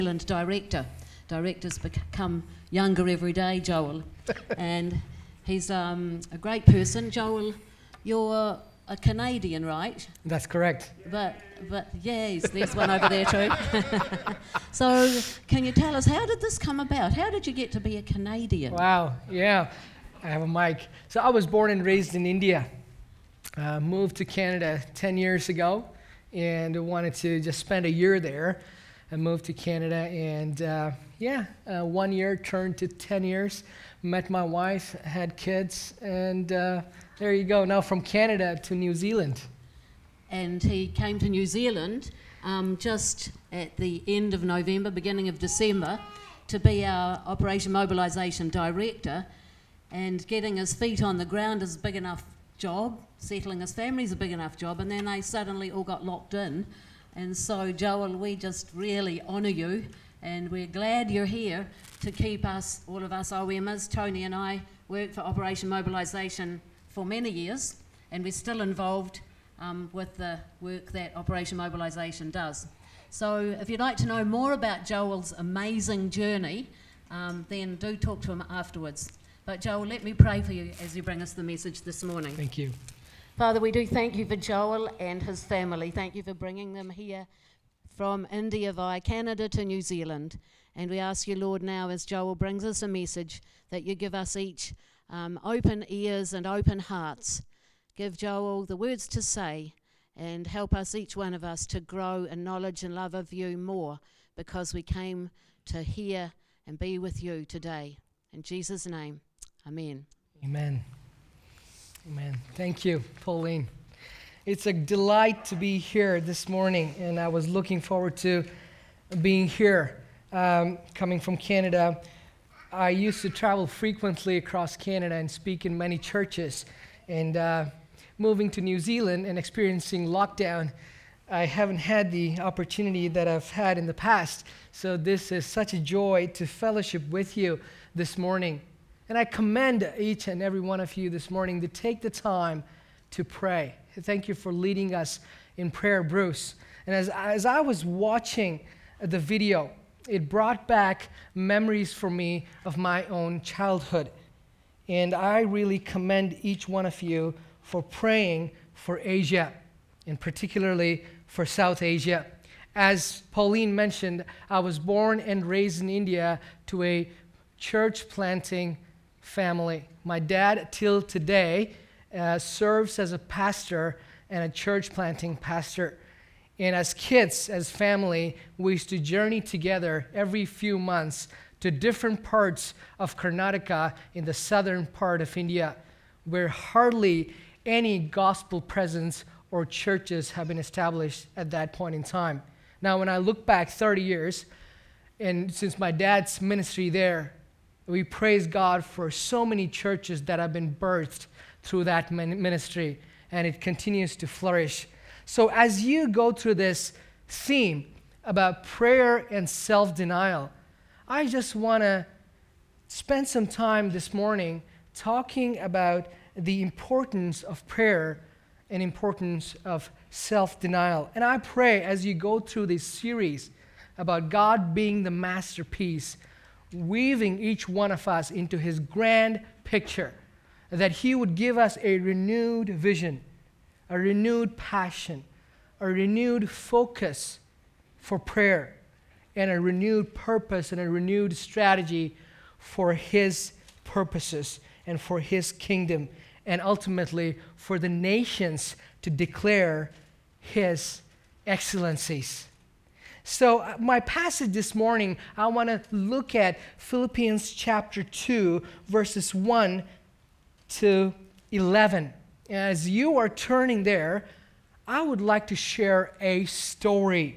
Zealand director. Directors become younger every day, Joel. And he's a great person. Joel, you're a Canadian, right? That's correct. But yes, there's one over there too. So can you tell us, how did this come about? How did you get to be a Canadian? Wow, yeah, I have a mic. So I was born and raised in India. Moved to Canada 10 years ago and wanted to just spend a year there. I moved to Canada and 1 year turned to 10 years. Met my wife, had kids, and there you go. Now from Canada to New Zealand. And he came to New Zealand just at the end of November, beginning of December, to be our Operation Mobilisation Director. And getting his feet on the ground is a big enough job. Settling his family is a big enough job. And then they suddenly all got locked in. And so, Joel, we just really honour you. And we're glad you're here to keep us, all of us OMers. Tony and I worked for Operation Mobilisation for many years. And we're still involved with the work that Operation Mobilisation does. So if you'd like to know more about Joel's amazing journey, then do talk to him afterwards. But Joel, let me pray for you as you bring us the message this morning. Thank you. Father, we do thank you for Joel and his family. Thank you for bringing them here from India via Canada to New Zealand. And we ask you, Lord, now as Joel brings us a message, that you give us each open ears and open hearts. Give Joel the words to say and help us, each one of us, to grow in knowledge and love of you more, because we came to hear and be with you today. In Jesus' name, amen. Amen. Amen. Thank you, Pauline. It's a delight to be here this morning, and I was looking forward to being here. Coming from Canada, I used to travel frequently across Canada and speak in many churches. And moving to New Zealand and experiencing lockdown, I haven't had the opportunity that I've had in the past. So this is such a joy to fellowship with you this morning. And I commend each and every one of you this morning to take the time to pray. Thank you for leading us in prayer, Bruce. And as I was watching the video, it brought back memories for me of my own childhood. And I really commend each one of you for praying for Asia, and particularly for South Asia. As Pauline mentioned, I was born and raised in India to a church planting family. My dad, till today, serves as a pastor and a church planting pastor. And as kids, as family, we used to journey together every few months to different parts of Karnataka in the southern part of India, where hardly any gospel presence or churches have been established at that point in time. Now, when I look back 30 years, and since my dad's ministry there, we praise God for so many churches that have been birthed through that ministry, and it continues to flourish. So as you go through this theme about prayer and self-denial, I just want to spend some time this morning talking about the importance of prayer and importance of self-denial. And I pray as you go through this series about God being the masterpiece, weaving each one of us into his grand picture, that he would give us a renewed vision, a renewed passion, a renewed focus for prayer, and a renewed purpose and a renewed strategy for his purposes and for his kingdom, and ultimately for the nations to declare his excellencies. So my passage this morning, I want to look at Philippians chapter 2, verses 1 to 11. As you are turning there, I would like to share a story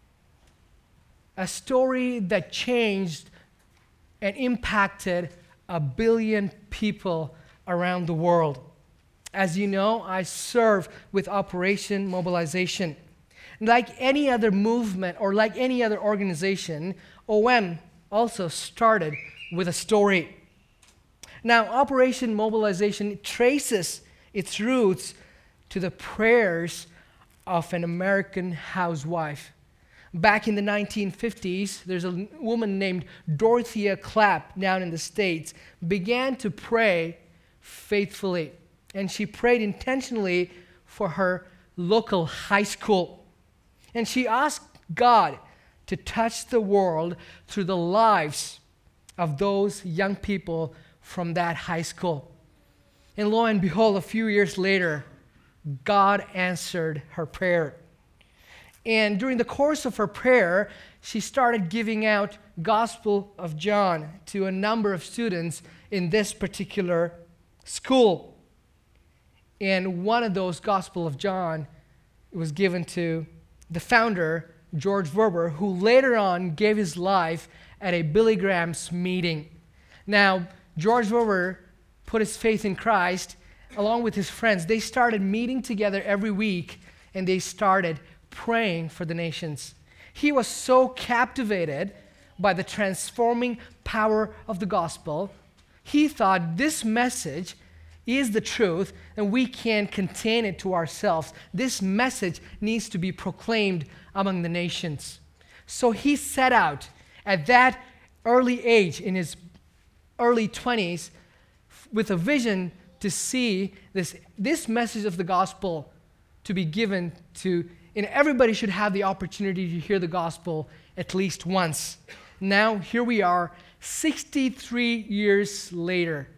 that changed and impacted 1 billion people around the world. As you know, I serve with Operation Mobilisation. Like any other movement or like any other organization, OM also started with a story. Now, Operation Mobilisation traces its roots to the prayers of an American housewife back in the 1950s, there's a woman named Dorothea Clapp down in the States, began to pray faithfully. And she prayed intentionally for her local high school. And she asked God to touch the world through the lives of those young people from that high school. And lo and behold, a few years later, God answered her prayer. And during the course of her prayer, she started giving out Gospel of John to a number of students in this particular school. And one of those Gospel of John was given to the founder, George Verwer, who later on gave his life at a Billy Graham's meeting. Now, George Verwer put his faith in Christ along with his friends. They started meeting together every week, and they started praying for the nations. He was so captivated by the transforming power of the gospel, he thought this message is the truth, and we can't contain it to ourselves. This message needs to be proclaimed among the nations. So he set out at that early age, in his early 20s, with a vision to see this message of the gospel to be given to, and everybody should have the opportunity to hear the gospel at least once. Now, here we are, 63 years later.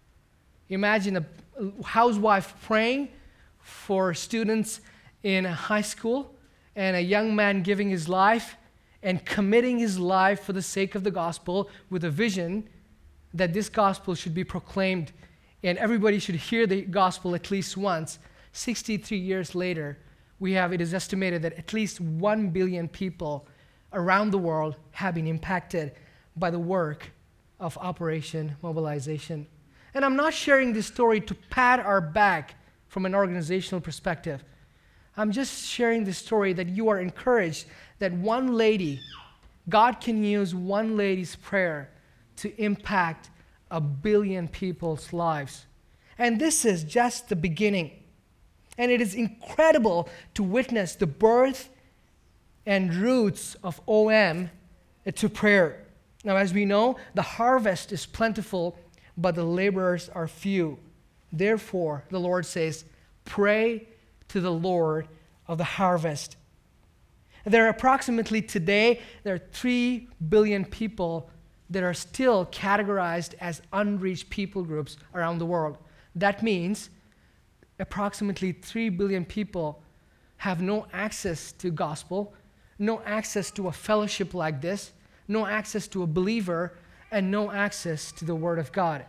Imagine a housewife praying for students in a high school, and a young man giving his life and committing his life for the sake of the gospel with a vision that this gospel should be proclaimed and everybody should hear the gospel at least once. 63 years later, it is estimated that at least 1 billion people around the world have been impacted by the work of Operation Mobilization. And I'm not sharing this story to pat our back from an organizational perspective. I'm just sharing this story that you are encouraged that one lady, God can use one lady's prayer to impact 1 billion people's lives. And this is just the beginning. And it is incredible to witness the birth and roots of OM to prayer. Now, as we know, the harvest is plentiful, but the laborers are few. Therefore, the Lord says, pray to the Lord of the harvest. There are approximately today, there are 3 billion people that are still categorized as unreached people groups around the world. That means approximately 3 billion people have no access to gospel, no access to a fellowship like this, no access to a believer, and no access to the Word of God.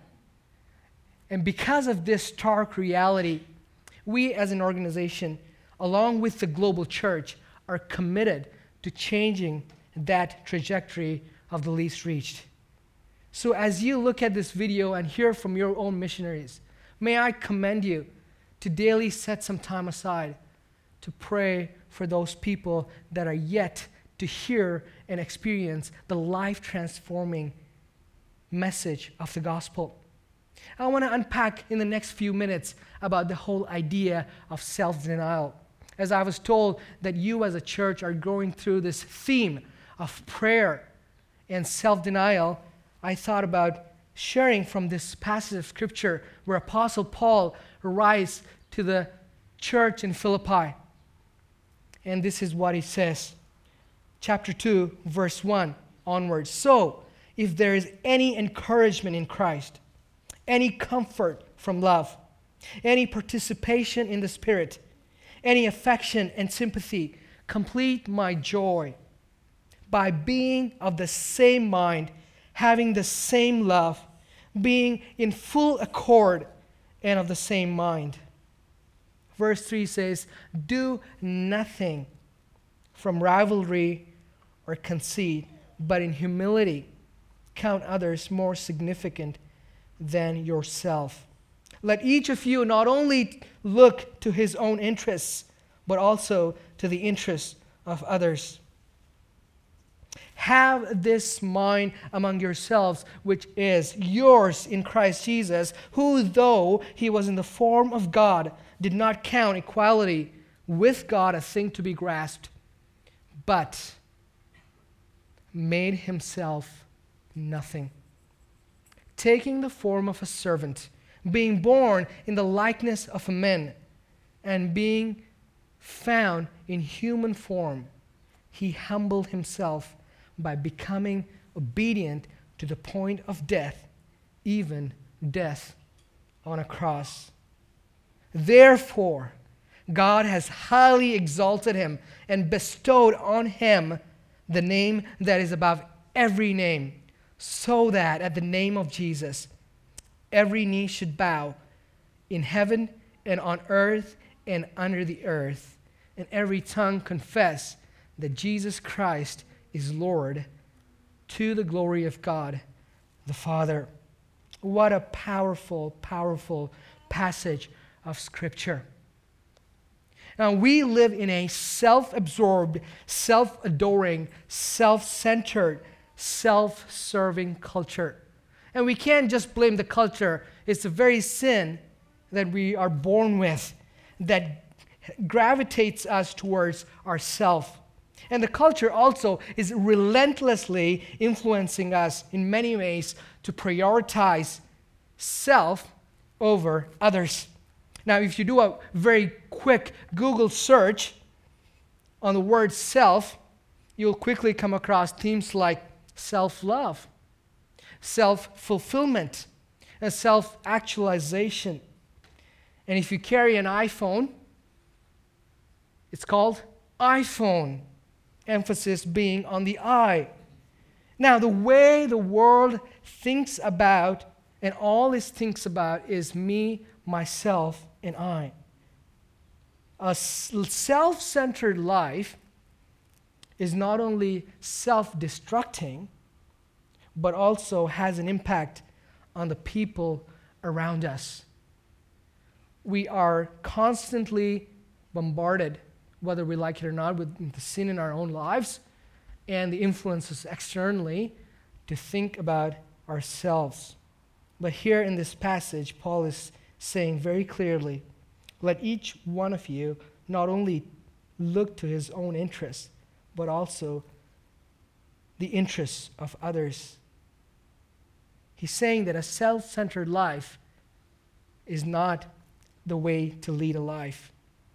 And because of this stark reality, we as an organization, along with the global church, are committed to changing that trajectory of the least reached. So as you look at this video and hear from your own missionaries, may I commend you to daily set some time aside to pray for those people that are yet to hear and experience the life-transforming message of the gospel. I want to unpack in the next few minutes about the whole idea of self-denial. As I was told that you as a church are going through this theme of prayer and self-denial, I thought about sharing from this passage of Scripture where Apostle Paul writes to the church in Philippi. And this is what he says. Chapter 2, verse 1 onwards. So, if there is any encouragement in Christ, any comfort from love, any participation in the Spirit, any affection and sympathy, complete my joy by being of the same mind, having the same love, being in full accord and of the same mind. Verse 3 says, do nothing from rivalry or conceit, but in humility count others more significant than yourself. Let each of you not only look to his own interests, but also to the interests of others. Have this mind among yourselves, which is yours in Christ Jesus, who, though he was in the form of God, did not count equality with God a thing to be grasped, but made himself nothing, taking the form of a servant, being born in the likeness of a man, and being found in human form, he humbled himself by becoming obedient to the point of death, even death on a cross. Therefore, God has highly exalted him and bestowed on him the name that is above every name, so that at the name of Jesus, every knee should bow in heaven and on earth and under the earth, and every tongue confess that Jesus Christ is Lord, to the glory of God the Father. What a powerful, powerful passage of Scripture. Now, we live in a self-absorbed, self-adoring, self-centered, self-serving culture. And we can't just blame the culture. It's the very sin that we are born with that gravitates us towards ourselves. And the culture also is relentlessly influencing us in many ways to prioritize self over others. Now, if you do a very quick Google search on the word self, you'll quickly come across themes like self-love, self-fulfillment, and self-actualization. And if you carry an iPhone, it's called iPhone, emphasis being on the I. Now, the way the world thinks about, and all it thinks about, is me, myself, and I. A self-centered life is not only self-destructing, but also has an impact on the people around us. We are constantly bombarded, whether we like it or not, with the sin in our own lives and the influences externally to think about ourselves. But here in this passage, Paul is saying very clearly, let each one of you not only look to his own interests, but also the interests of others. He's saying that a self-centered life is not the way to lead a life.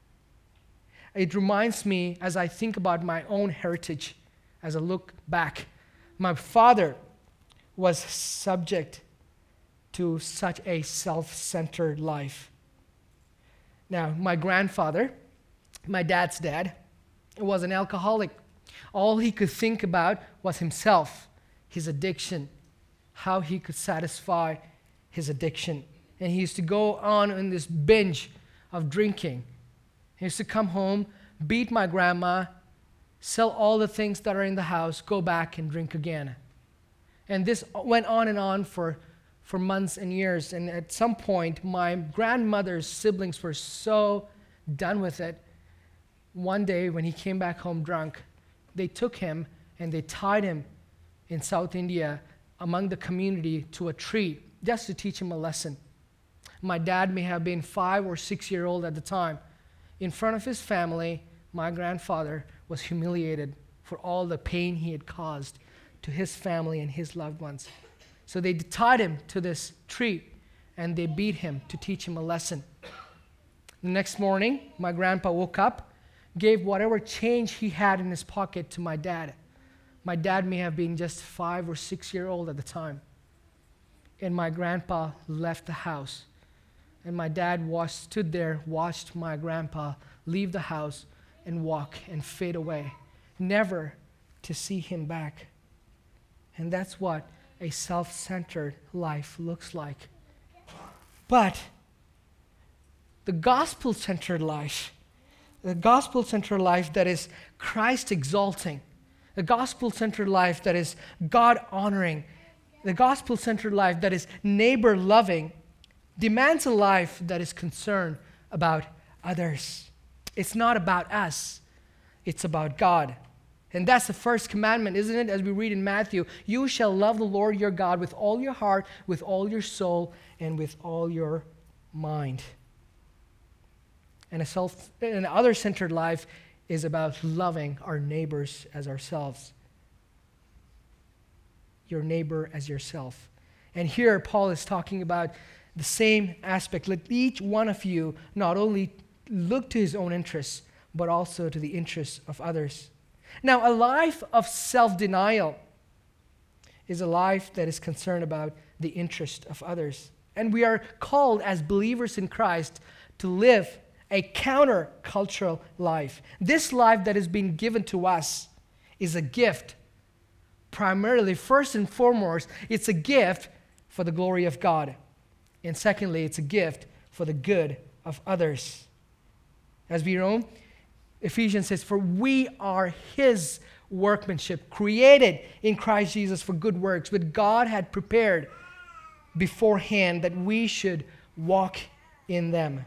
It reminds me, as I think about my own heritage, as I look back, my father was subject to such a self-centered life. Now, my grandfather, my dad's dad, was an alcoholic. All he could think about was himself, his addiction, how he could satisfy his addiction. And he used to go on in this binge of drinking. He used to come home, beat my grandma, sell all the things that are in the house, go back and drink again. And this went on and on for months and years. And at some point, my grandmother's siblings were so done with it. One day when he came back home drunk, they took him and they tied him in South India among the community to a tree just to teach him a lesson. My dad may have been 5 or 6 years old at the time. In front of his family, my grandfather was humiliated for all the pain he had caused to his family and his loved ones. So they tied him to this tree and they beat him to teach him a lesson. The next morning, my grandpa woke up, gave whatever change he had in his pocket to my dad. My dad may have been just 5 or 6 years old at the time. And my grandpa left the house. And my dad stood there, watched my grandpa leave the house and walk and fade away, never to see him back. And that's what a self-centered life looks like. But the gospel-centered life that is Christ-exalting, the gospel-centered life that is God-honoring, the gospel-centered life that is neighbor-loving, demands a life that is concerned about others. It's not about us. It's about God. And that's the first commandment, isn't it? As we read in Matthew, you shall love the Lord your God with all your heart, with all your soul, and with all your mind. And an other-centered life is about loving our neighbors as ourselves. your neighbor as yourself. And here Paul is talking about the same aspect. Let each one of you not only look to his own interests, but also to the interests of others. Now, a life of self-denial is a life that is concerned about the interest of others. And we are called as believers in Christ to live a counter-cultural life. This life that has been given to us is a gift. Primarily, first and foremost, it's a gift for the glory of God. And secondly, it's a gift for the good of others. As we know, Ephesians says, "For we are his workmanship, created in Christ Jesus for good works, which God had prepared beforehand that we should walk in them."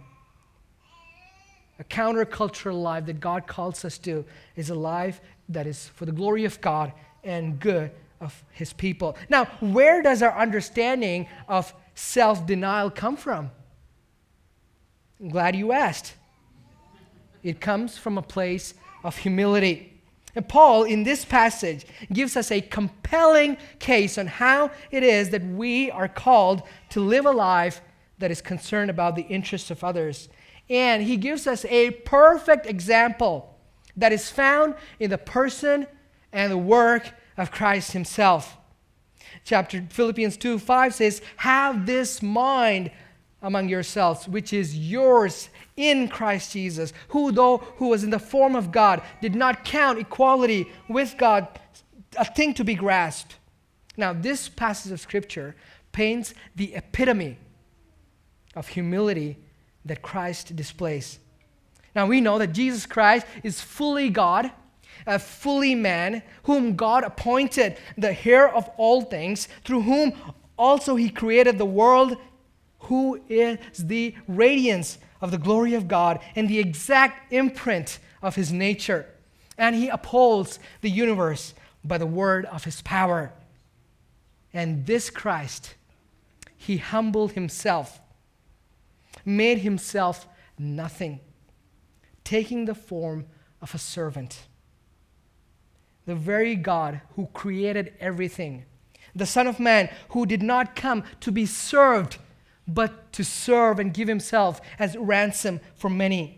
A countercultural life that God calls us to is a life that is for the glory of God and good of his people. Now, where does our understanding of self-denial come from? I'm glad you asked. It comes from a place of humility. And Paul, in this passage, gives us a compelling case on how it is that we are called to live a life that is concerned about the interests of others. And he gives us a perfect example that is found in the person and the work of Christ himself. Philippians 2:5 says, "Have this mind among yourselves, which is yours in Christ Jesus, who was in the form of God, did not count equality with God a thing to be grasped." Now, this passage of Scripture paints the epitome of humility that Christ displays. Now, we know that Jesus Christ is fully God, a fully man, whom God appointed the heir of all things, through whom also he created the world, who is the radiance of the glory of God and the exact imprint of his nature. And he upholds the universe by the word of his power. And this Christ, he humbled himself, made himself nothing, taking the form of a servant. The very God who created everything, the Son of Man who did not come to be served, but to serve and give himself as ransom for many.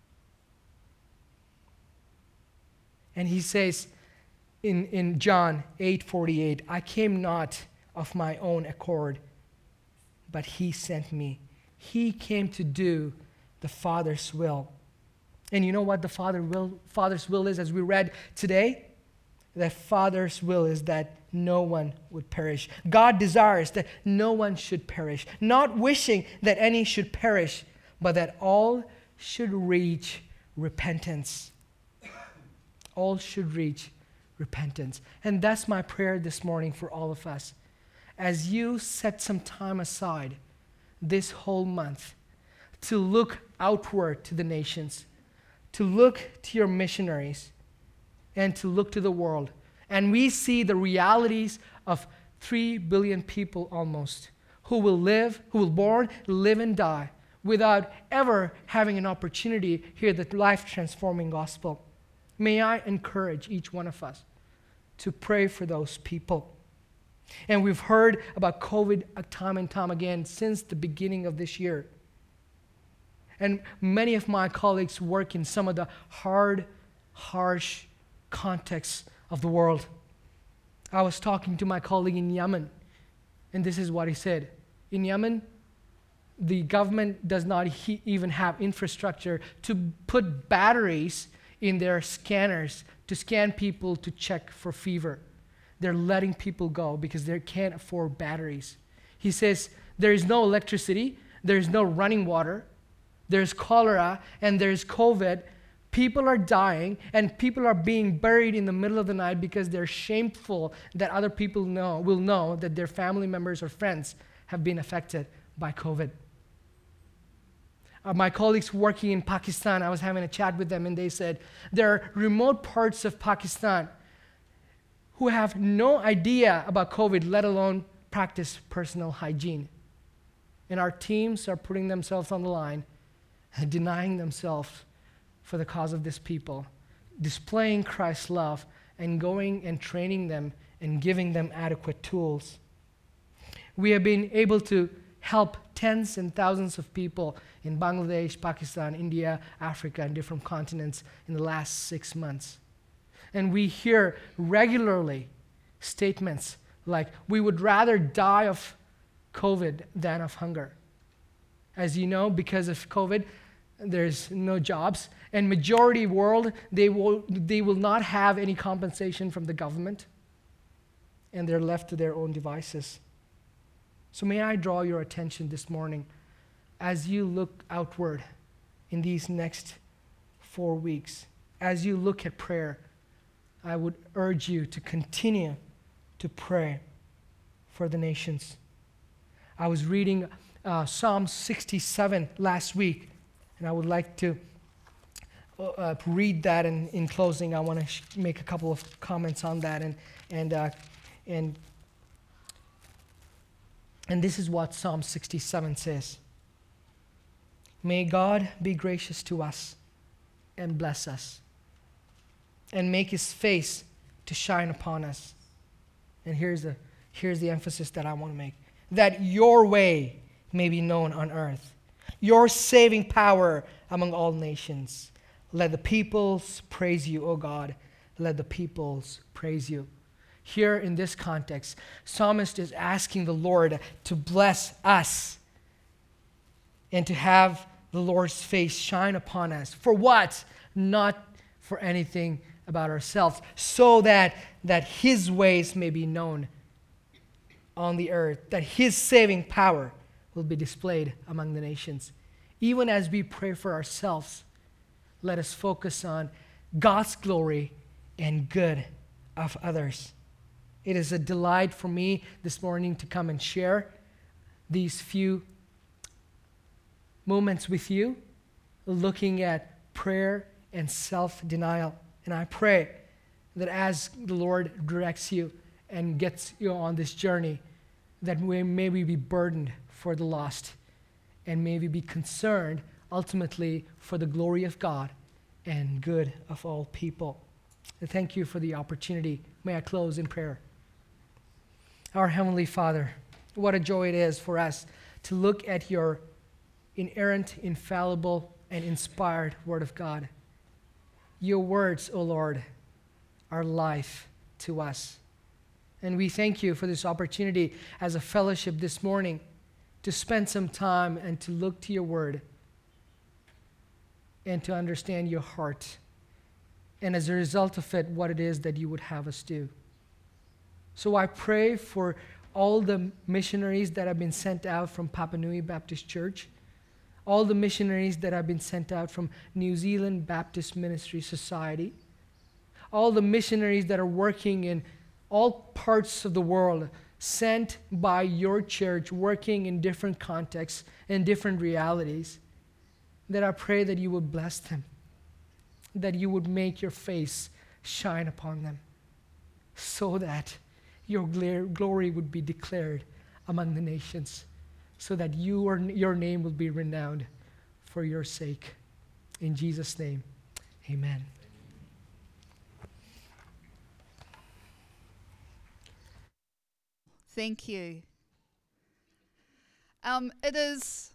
And he says in John 8:48, "I came not of my own accord, but he sent me." He came to do the Father's will. And you know what the Father's will is, as we read today? The Father's will is that no one would perish. God desires that no one should perish, not wishing that any should perish, but that all should reach repentance. All should reach repentance. And that's my prayer this morning for all of us. As you set some time aside this whole month to look outward to the nations, to look to your missionaries, and to look to the world. And we see the realities of 3 billion people almost who will born, live, and die without ever having an opportunity to hear the life-transforming gospel. May I encourage each one of us to pray for those people. And we've heard about COVID time and time again since the beginning of this year. And many of my colleagues work in some of the hard, harsh contexts of the world. I was talking to my colleague in Yemen, and this is what he said. In Yemen, the government does not even have infrastructure to put batteries in their scanners to scan people to check for fever. They're letting people go because they can't afford batteries. He says there is no electricity, there is no running water, there's cholera, and there's COVID. People are dying, and people are being buried in the middle of the night because they're shameful that other people will know that their family members or friends have been affected by COVID. My colleagues working in Pakistan, I was having a chat with them, and they said there are remote parts of Pakistan who have no idea about COVID, let alone practice personal hygiene. And our teams are putting themselves on the line and denying themselves for the cause of this people, displaying Christ's love and going and training them and giving them adequate tools. We have been able to help tens and thousands of people in Bangladesh, Pakistan, India, Africa, and different continents in the last 6 months. And we hear regularly statements like, we would rather die of COVID than of hunger. As you know, because of COVID, there's no jobs, and majority world, they will not have any compensation from the government, and they're left to their own devices. So may I draw your attention this morning, as you look outward in these next 4 weeks, as you look at prayer, I would urge you to continue to pray for the nations. I was reading Psalm 67 last week, and I would like to read that. And in closing, I want to make a couple of comments on that. And this is what Psalm 67 says. May God be gracious to us and bless us, and make his face to shine upon us. And here's the emphasis that I want to make. That your way may be known on earth, your saving power among all nations. Let the peoples praise you, O God. Let the peoples praise you. Here in this context, psalmist is asking the Lord to bless us and to have the Lord's face shine upon us. For what? Not for anything about ourselves, so that his ways may be known on the earth, that his saving power will be displayed among the nations. Even as we pray for ourselves, let us focus on God's glory and good of others. It is a delight for me this morning to come and share these few moments with you, looking at prayer and self-denial. And I pray that as the Lord directs you and gets you on this journey, that may we be burdened for the lost, and may we be concerned ultimately for the glory of God and good of all people. And thank you for the opportunity. May I close in prayer. Our Heavenly Father, what a joy it is for us to look at your inerrant, infallible, and inspired Word of God. Your words, O Lord, are life to us. And we thank you for this opportunity as a fellowship this morning to spend some time and to look to your Word and to understand your heart. And as a result of it, what it is that you would have us do. So I pray for all the missionaries that have been sent out from Papua New Guinea Baptist Church, all the missionaries that have been sent out from New Zealand Baptist Ministry Society, all the missionaries that are working in all parts of the world, sent by your church, working in different contexts and different realities, that I pray that you would bless them, that you would make your face shine upon them, so that your glory would be declared among the nations, so that your name will be renowned for your sake. In Jesus' name, amen. Thank you. It is